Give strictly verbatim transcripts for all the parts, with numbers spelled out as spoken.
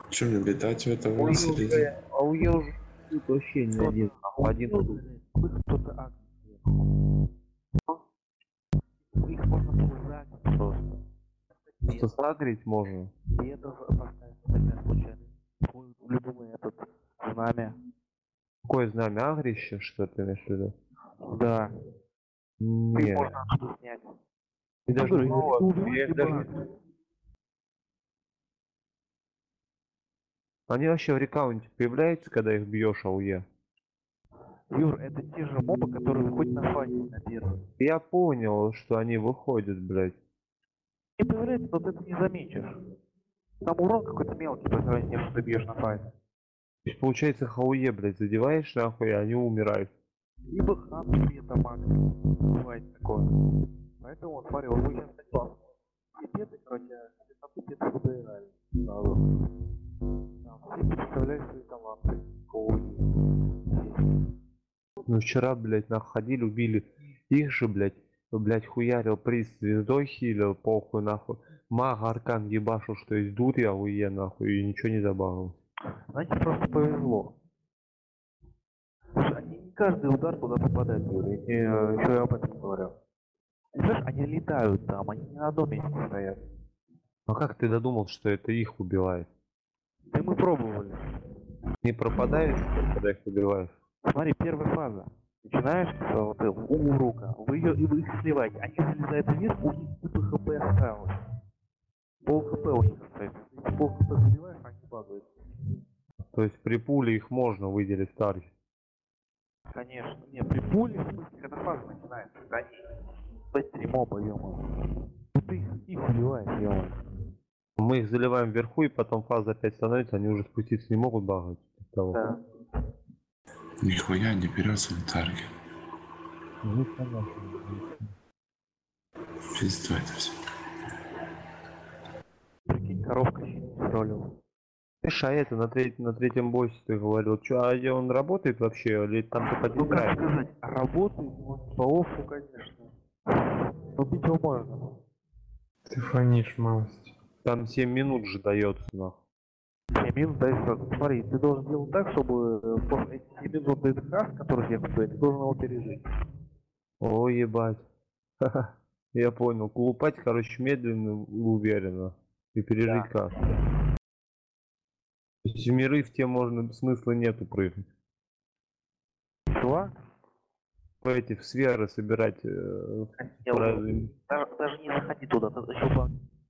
Чем мне летать в этом Ой, середине? уже, а у я уже тут вообще не один, нахуй, один тут. Кто-то акт. Их можно было загнать просто. Просто сагрить можно. И это поставить тогда случайно. Твой любимый этот знамя. Какое знамя, агрище, что ты имеешь в виду? Да. И Не. можно оттуда снять. И даже говорю, ну, либо вот, убивать, я их либо даже... акт. Они вообще в рекаунте появляются, когда их бьешь АУЕ? Юр, это те же мобы, которые выходят на файтинг на первый. Я понял, что они выходят, блядь. Не появляется, но ты это не заметишь. Там урон какой-то мелкий по сравнению с тем, что ты бьешь на файт. То есть, получается, ХАУЕ, блядь, задеваешь нахуй, и они умирают. Либо хан бета маг. Бывает такое. Поэтому вот смотри, вот вы сейчас хотел. И беты, короче, беты беты выиграли. Сразу. Там все представляют свои таланты. Коуи. Ну вчера, блядь, нахуй ходили, убили их же, блядь, блядь, хуярил приз звездой хилил, похуй нахуй. Маг аркан ебашил, что есть дури АУЕ нахуй, и ничего не добавил. Знаете, просто повезло. Слушай, они не каждый удар туда попадает, Юрий. И, э, еще я об этом говорю. Знаешь, они летают там, они не на одном месте стоят. А как ты додумал, что это их убивает? Да мы пробовали. Не пропадает, что ли, когда их убиваешь? Смотри, первая фаза. Начинаешь с вот, э, у урока, вы ее и вы их сливаете. Они залезают вверх, у них типа хп осталось. Пол хп у них остается. Если пол хп заливаешь, они падают. То есть при пуле их можно выделить в таргет. Конечно. Не, при пуле, в смысле, когда фаза начинается, когда они быстрее моба, ё-моё. Ну ты их, их убиваешь, ё-моё. Мы их заливаем вверху, и потом фаза опять становится, они уже спуститься не могут багать. Того. Да. Нихуя не берется на таргет. Ну, понятно. Пизда это все. Прикинь, коробка еще не троллил. Слышь, а это на, треть, на третьем боссе ты говорил, что, а где он работает вообще, или там только Ну как играет? сказать, работает он по оффу, конечно. Но бить его можно. Ты фонишь малость. Там семь минут же дается, нахуй. семь минут дай сразу. Смотри, ты должен делать так, чтобы э, после этих семь минут ДТХ, который тебе стоит, ты должен его пережить. О, ебать. Ха-ха. Я понял. Колупать, короче, медленно и уверенно. И пережить Да. как. То есть в миры в те можно, смысла нету прыгать. Что? В эти в сферы собирать э, Не, правильно. даже, даже не заходи туда, ты еще по...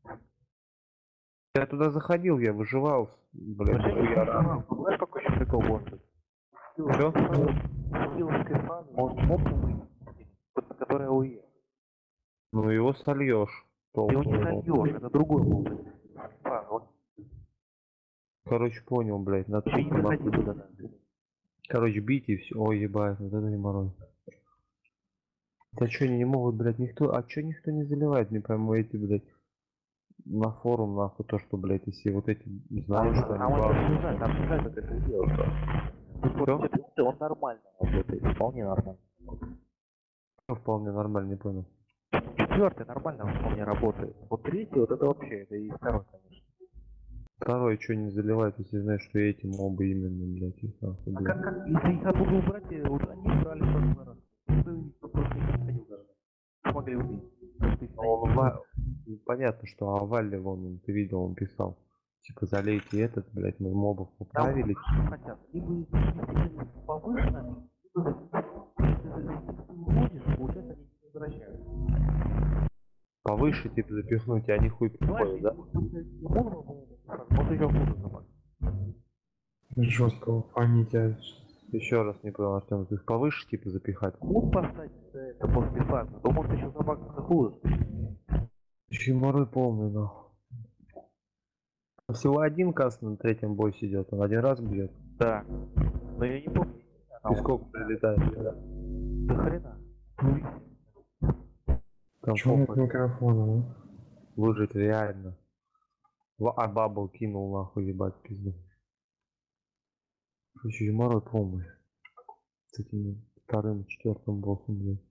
Я туда заходил, я выживал, блядь, я рад. Знаешь, какой еще прикол может? Чё? Хиловская фаза может мопку выйти, вот на которой АОЕ. Ну его сольешь. Ты его не Толку. сольешь, это другой моп. Фаза, вот. Короче, понял, блядь, на Еще не тупо заходи нахуй. туда. Да. Короче, бить и все. Ой, ебать, вот это не морой. Да чё они не могут, блядь, никто... А чё никто не заливает, не пойму, эти, блядь, на форум, нахуй, то, что, блядь, если вот эти знают, что Там они это бабы. не знаю, там не знаю, как это сделать. Чё? Он нормально работает, вполне нормально. Вполне нормально, не понял. Четвертый нормально вполне работает. Вот третий, вот это вообще, это и второй, конечно. Второй, что не заливает, если знаешь, что эти мобы именно, блядь, их нахуй, А блядь. как, как, если их оттуда убрать, э, вот они брали в прошлый раз. Ты никто просто не подходил даже. Смогли убить. Потому что их Он найти. ва... Понятно, что Авале, вон, ты видел, он писал. Типа, залейте этот, блядь, мы мобов Там поправили. что хотят. Либо их переместить повышенно, либо если ты уходишь, получается они не возвращаются. Повыше, типа, запихнуть, и они хуй приходят, да? Вот еще хуже собак. Жесткого фонить. Еще раз не понял, Артем, ты их повыше, типа, запихать? Мут поставить это после фазы, то может еще собак хуже. Чеморы полный, нахуй. Всего один каст на третьем боссе идет, он один раз бьет. Да. Но я не помню. И сколько прилетает? До хрена. Там Чего нет похуй. микрофона, а? Выжить реально. Ва- А бабл кинул нахуй, ебать, пизду. Короче, юморой полный. С этим вторым, четвертым боссом, блядь.